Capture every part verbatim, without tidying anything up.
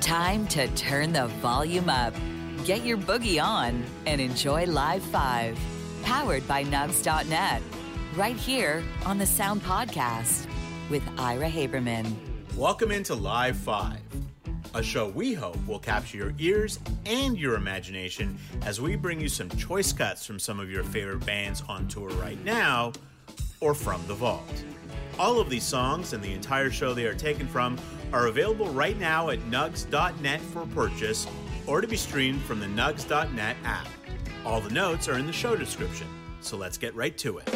Time to turn the volume up. Get your boogie on and enjoy Live five, powered by Nugs dot net, right here on the Sound Podcast with Ira Haberman. Welcome into Live five, a show we hope will capture your ears and your imagination as we bring you some choice cuts from some of your favorite bands on tour right now or from the vault. All of these songs and the entire show they are taken from are available right now at Nugs dot net for purchase or to be streamed from the Nugs dot net app. All the notes are in the show description, so let's get right to it.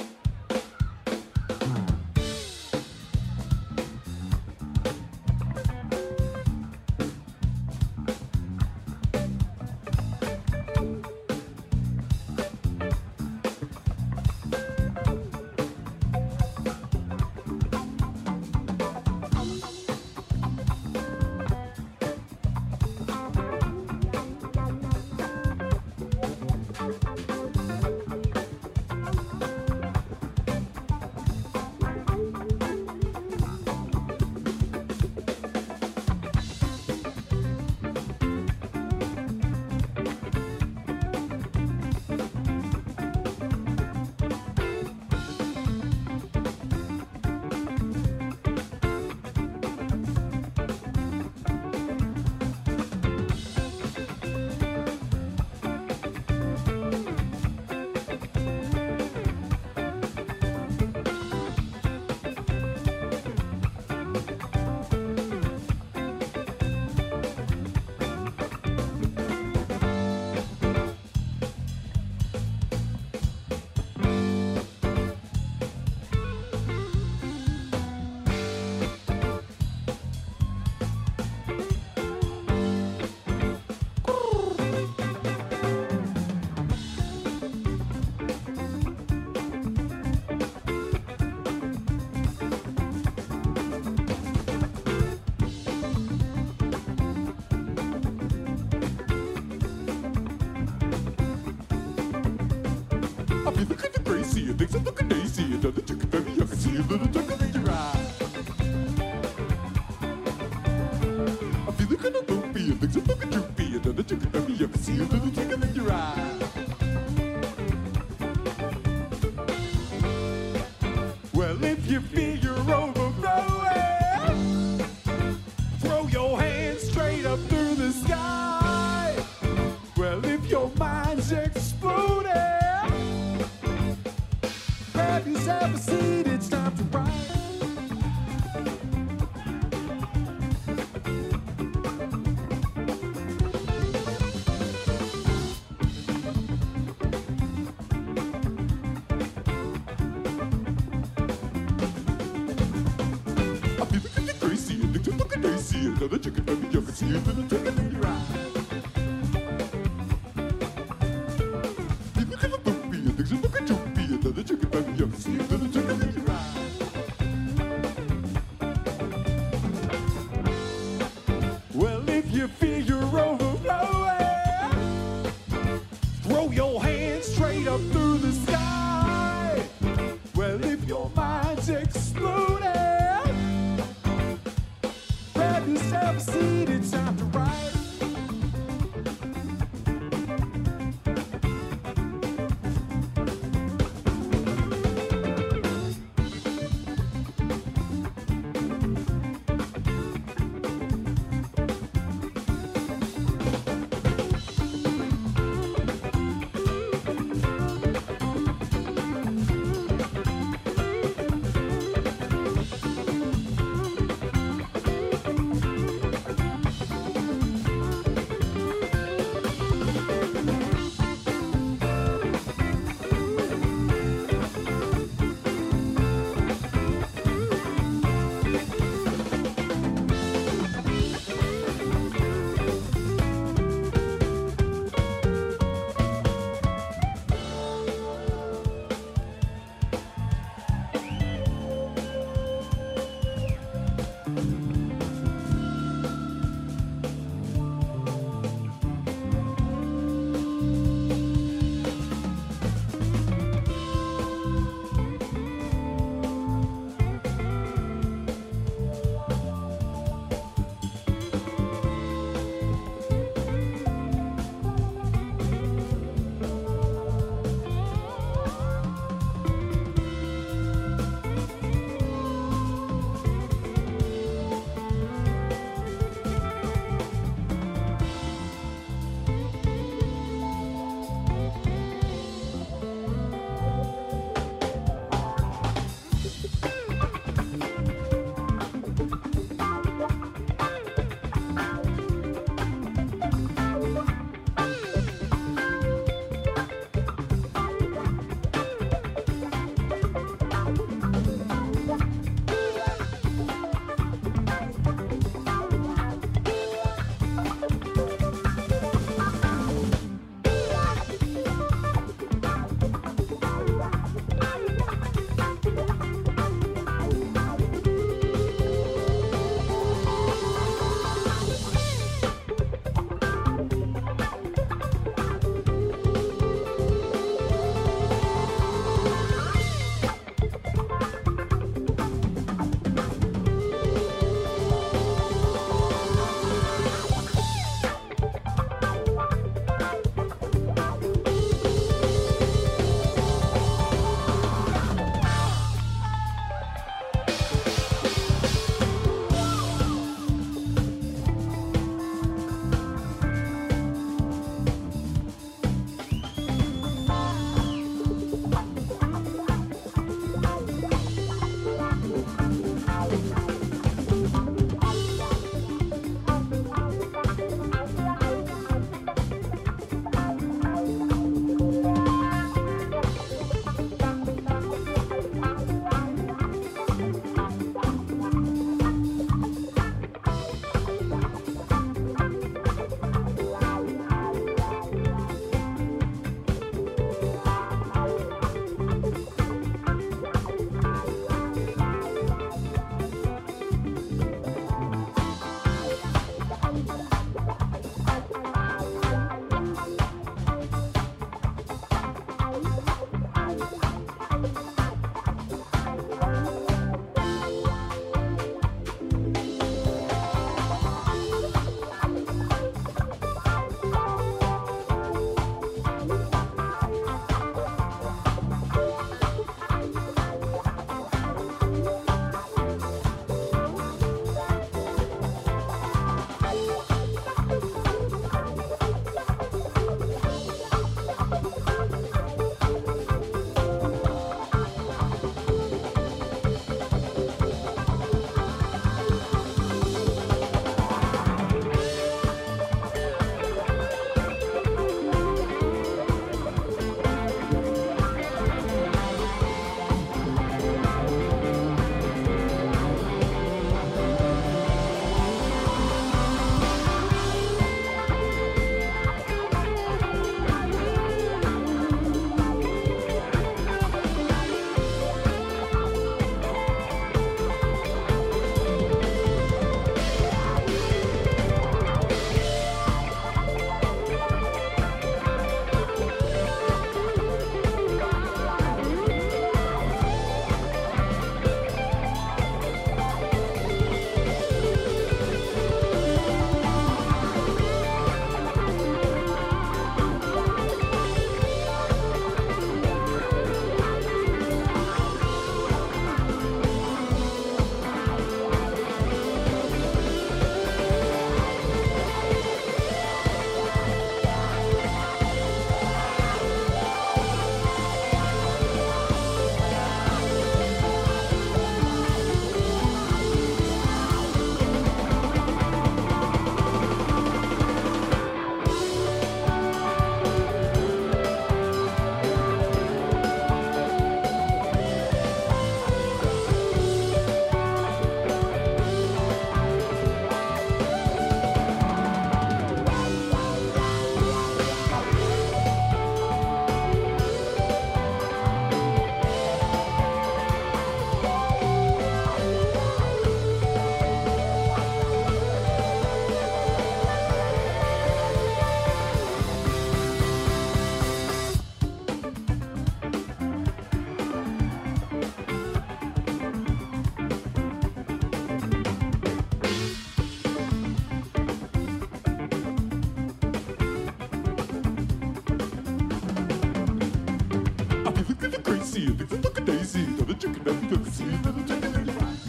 crazy. It's a look a daisy. The chicken up, the sweet little chicken.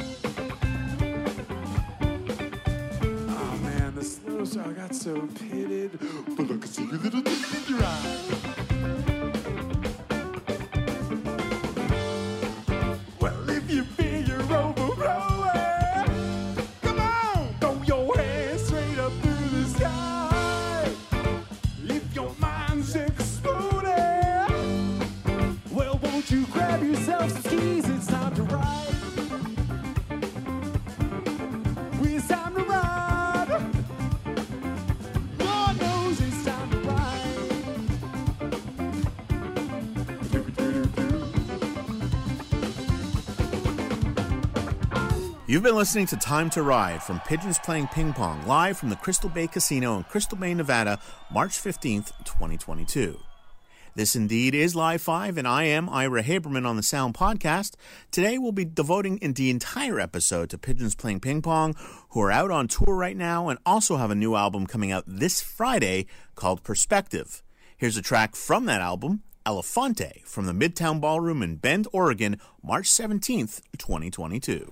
Oh man, the slow song got so pitted. But look, see your little chicken in your eye. Well, if you feel you're overflowing, come on, throw your hands straight up through the sky. If your mind's exploding, well, won't you grab yourself some skis? It's time to ride. It's time to ride. Lord knows it's time to ride. You've been listening to Time to Ride from Pigeons Playing Ping Pong, live from the Crystal Bay Casino in Crystal Bay, Nevada, March fifteenth, twenty twenty-two. This indeed is Live five, and I am Ira Haberman on the Sound Podcast. Today we'll be devoting the entire episode to Pigeons Playing Ping Pong, who are out on tour right now and also have a new album coming out this Friday called Perspective. Here's a track from that album, Elefante, from the Midtown Ballroom in Bend, Oregon, March seventeenth, twenty twenty-two.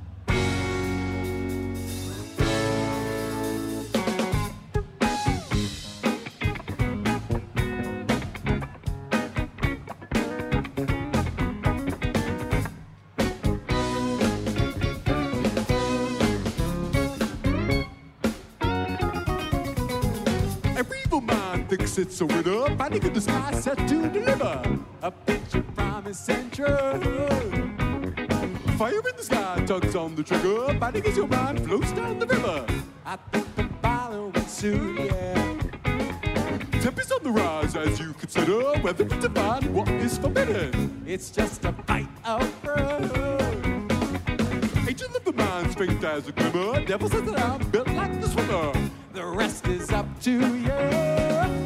Thinks it's a winner, finding in the sky set to deliver a picture promise and truth. Fire in the sky, tugs on the trigger, fighting as your mind floats down the river. I think the following soon, yeah. Tempest on the rise as you consider whether to define what is forbidden. It's just a fight of fruit. Angel of the mind, strength as a glimmer, devil says that I'm built like the swimmer. The rest is up to you.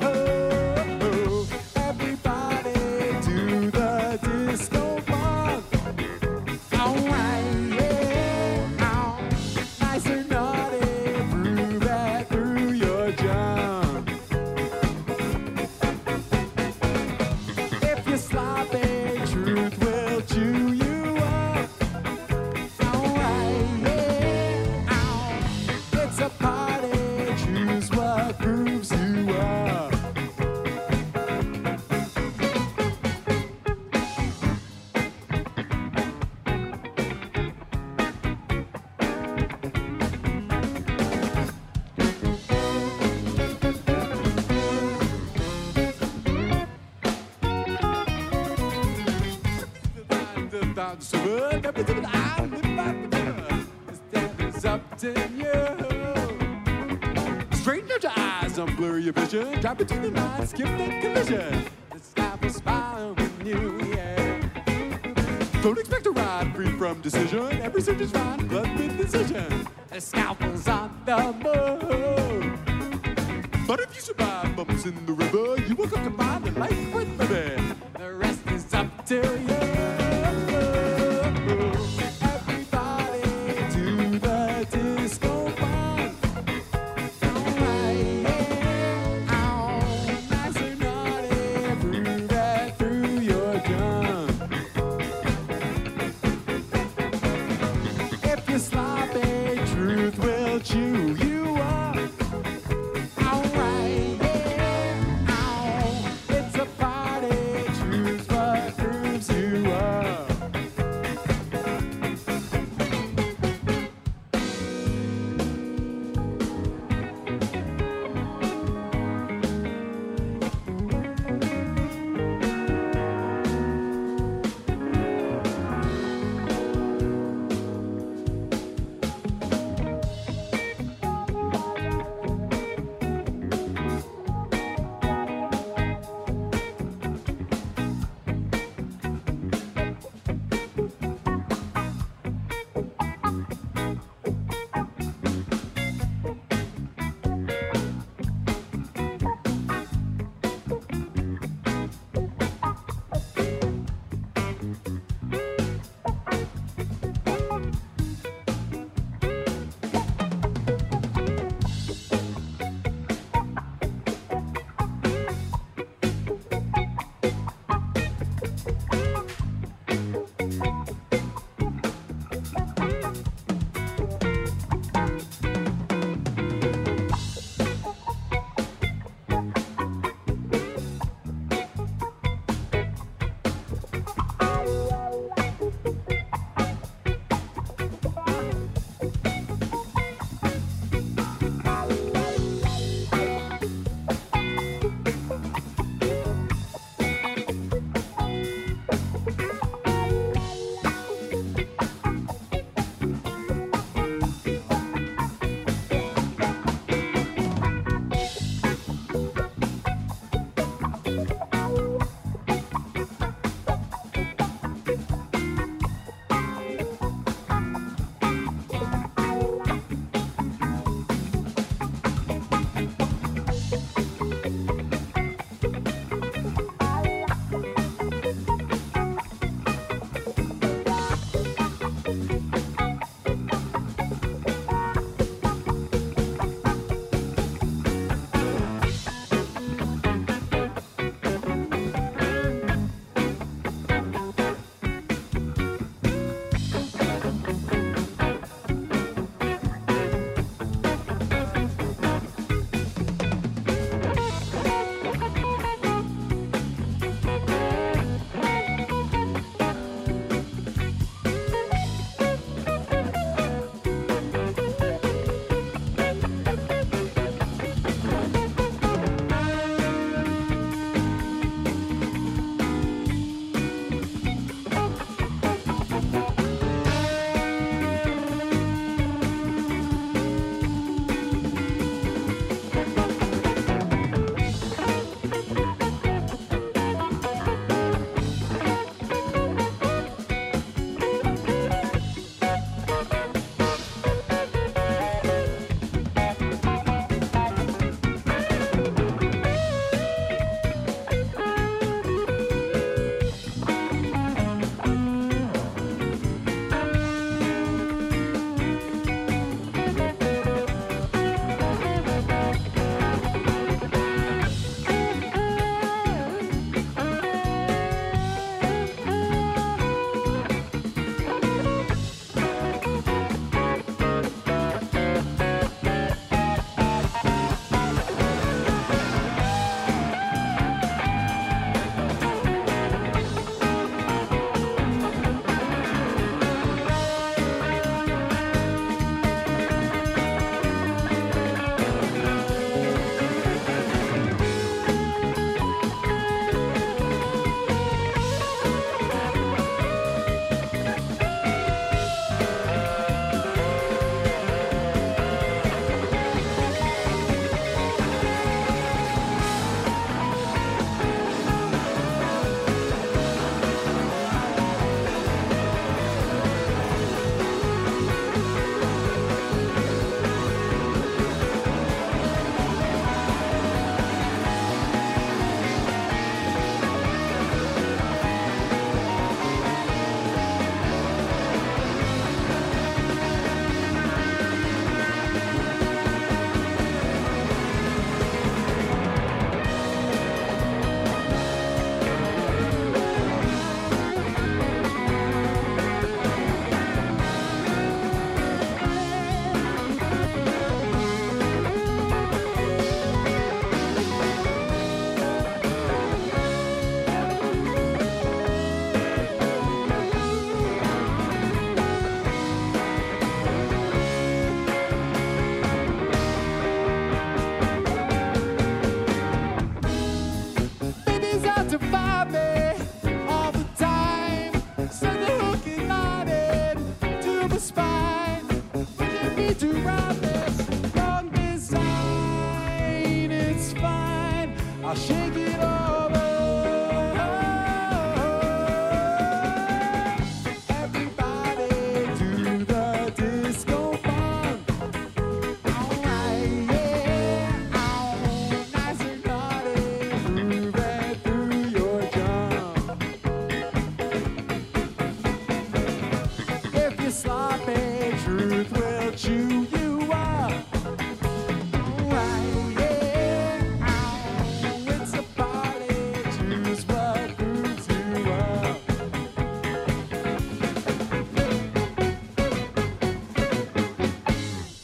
Drop into the night, skip the collision. The sky will smile on you, yeah. Don't expect to ride free from decision. Every search is fine, blood with decision. The scalpel's on the move. But if you survive bumps in the river, you will come to find a life worth living. The rest is up to you.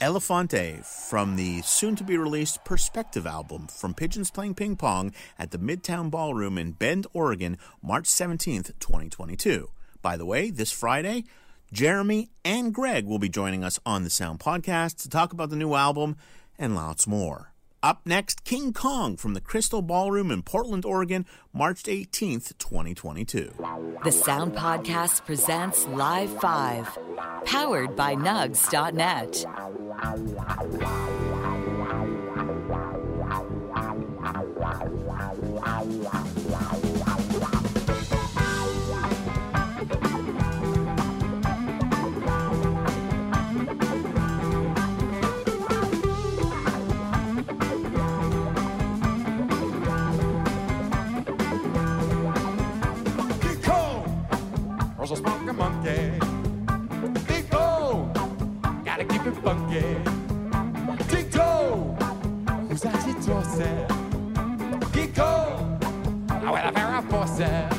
Elefante from the soon-to-be-released Perspective album from Pigeons Playing Ping Pong at the Midtown Ballroom in Bend, Oregon, March seventeenth, twenty twenty-two. By the way, this Friday, Jeremy and Greg will be joining us on the Sound Podcast to talk about the new album and lots more. Up next, King Kong from the Crystal Ballroom in Portland, Oregon, March eighteenth, twenty twenty-two. The Sound Podcast presents Live five, powered by Nugs dot net. A smoking monkey. Big toe, gotta keep it funky. Big toe, who's that she tosses? Big toe, I wear a pair of forces.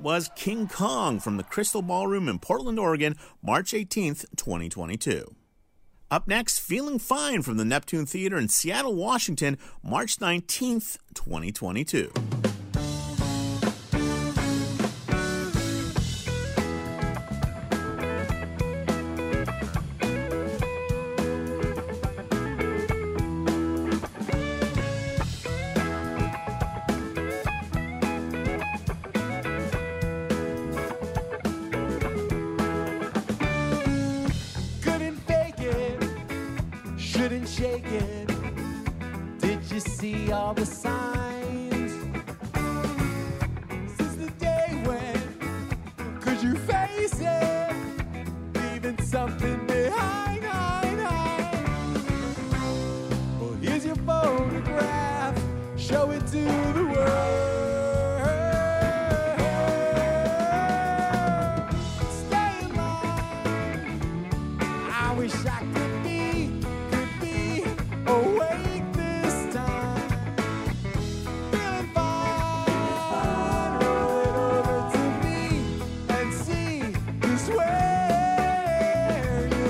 was King Kong from the Crystal Ballroom in Portland, Oregon, March eighteenth, twenty twenty-two. Up next, Feeling Fine from the Neptune Theater in Seattle, Washington, March nineteenth, twenty twenty-two. Shake it. Did you see all the signs? Since the day when could you face it? Leaving something behind, behind, behind. Well, here's your photograph. Show it to the world. Stay in line. I wish I could. Awake this time, feeling fine. Roll it over to me and see just where you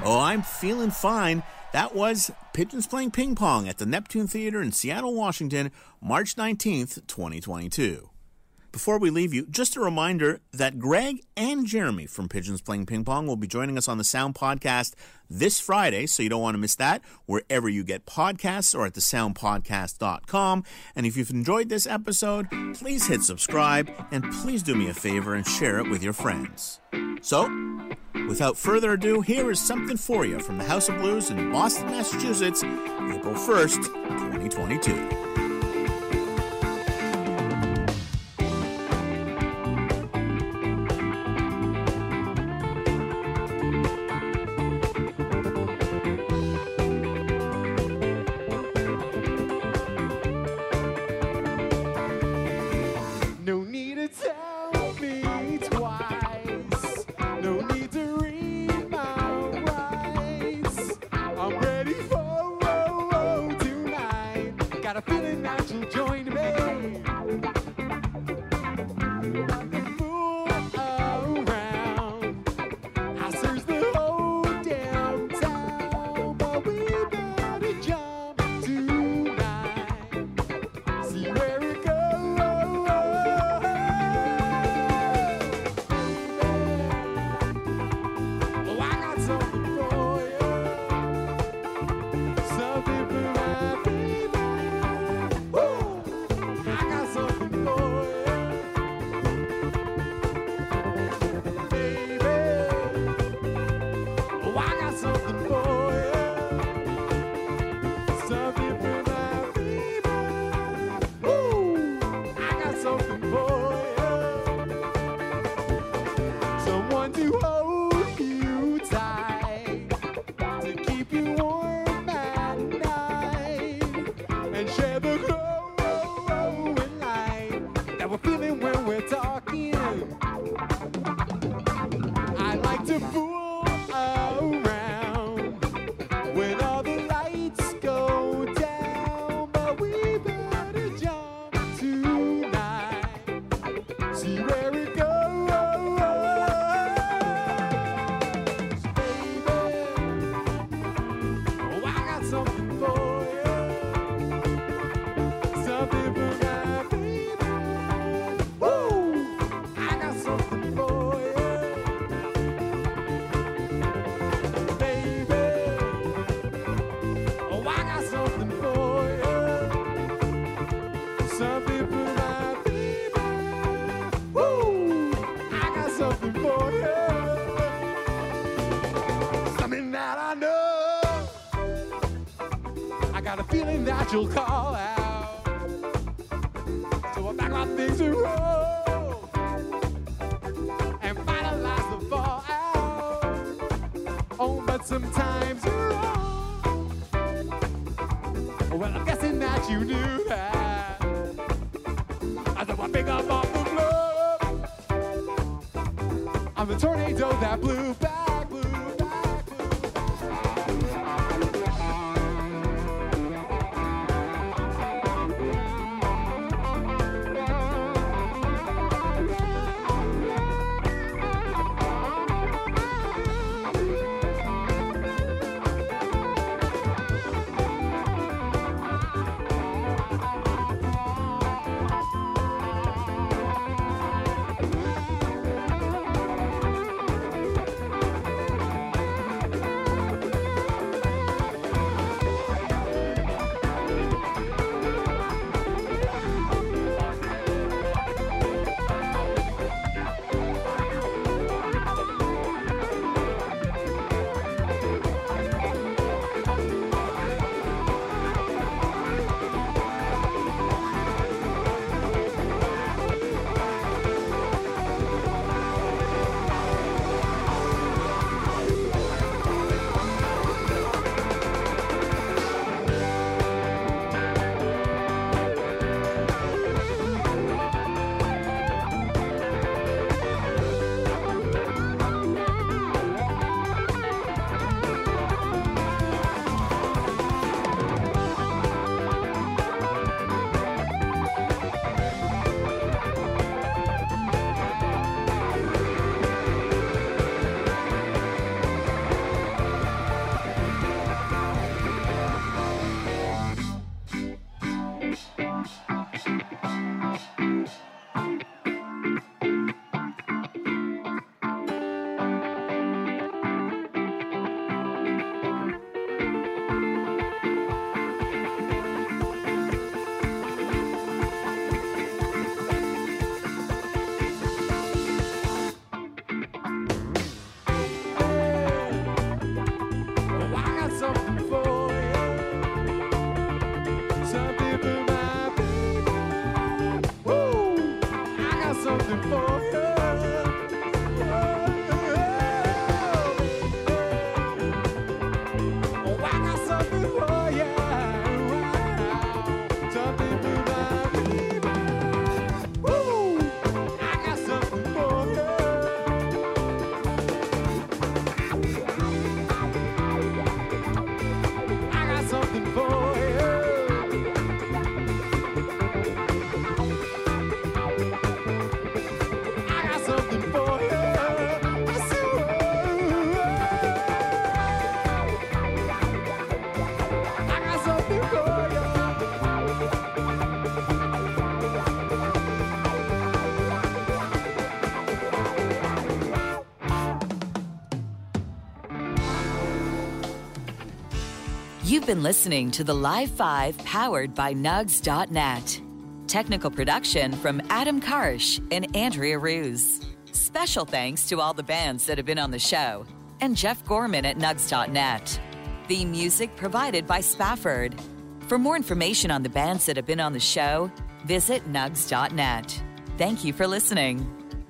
Oh, I'm feeling fine. That was Pigeons Playing Ping Pong at the Neptune Theater in Seattle, Washington, March nineteenth, twenty twenty-two. Before we leave you, just a reminder that Greg and Jeremy from Pigeons Playing Ping Pong will be joining us on the Sound Podcast this Friday, so you don't want to miss that wherever you get podcasts or at the sound podcast dot com. And if you've enjoyed this episode, please hit subscribe and please do me a favor and share it with your friends. So, without further ado, here is something for you from the House of Blues in Boston, Massachusetts, April first, twenty twenty-two. You'll call out, so I back my things to roll and finalize the fallout. Oh, but sometimes you're wrong. Well, I'm guessing that you knew that. I thought I pick up off the floor. I'm the tornado that blew back. something for you. Oh, I got something for you. Something for my baby. Woo! I got something for you. I got something for you. I got something for you. I see what- I got something for you. You've been listening to the Live five powered by Nugs dot net. Technical production from Adam Karsh and Andrea Ruse. Special thanks to all the bands that have been on the show and Jeff Gorman at Nugs dot net. Theme music provided by Spafford. For more information on the bands that have been on the show, visit Nugs dot net. Thank you for listening.